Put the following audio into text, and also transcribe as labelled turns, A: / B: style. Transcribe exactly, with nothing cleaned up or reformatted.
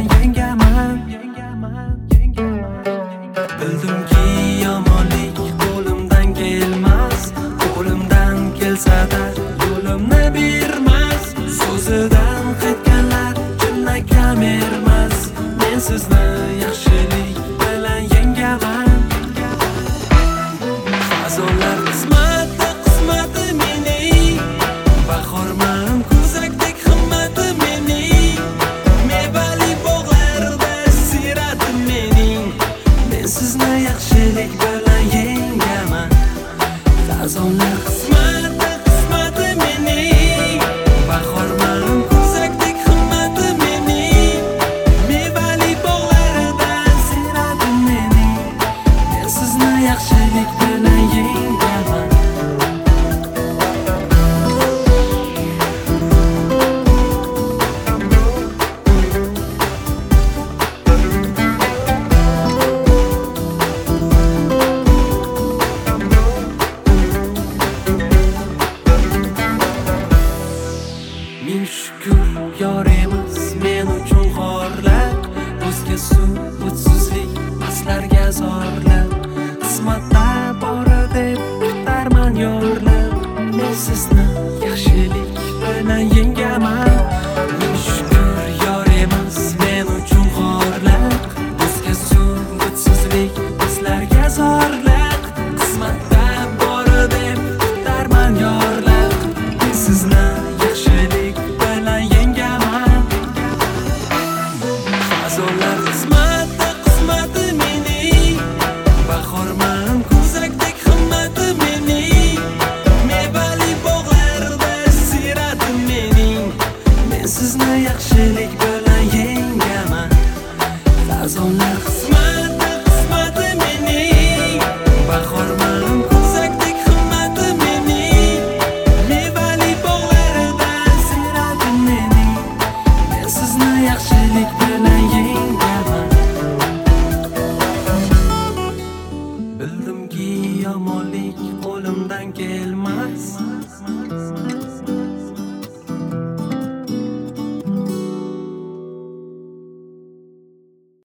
A: yengaman. Bildimki yomonlik qo'limdan kelmas, qo'limdan kelsa-da yo'limni bermas. So'zidan qaytganlar chinakam ermas. Men sizni yaxshilik bilan yengaman. Fazonlar qismati qismati mening, bahorman ko'zakdek himmati mening, mevali bog'larda siratim mening. Men sizni yaxshilik bilan yengaman. Fazonlar qismati qismati mening, bahorman ko'zakdek himmati mening, mevali bog'larda siratim mening. Men sizni yaxshilik bilan yengaman. Ming shukr yorimiz men uchun xorliq, o'zga suvutsizlik paslarga zorliq. Qismatda bori deb kutarman yorliq. Men sizni yaxshilik bilan yengaman. Ming shukr yorimiz men uchun xorliq, o'zga suvutsizlik paslarga zorliq. Qismatda bori deb kutarman yorliq. Men sizni yaxshilik bilan yengaman. Fazonlar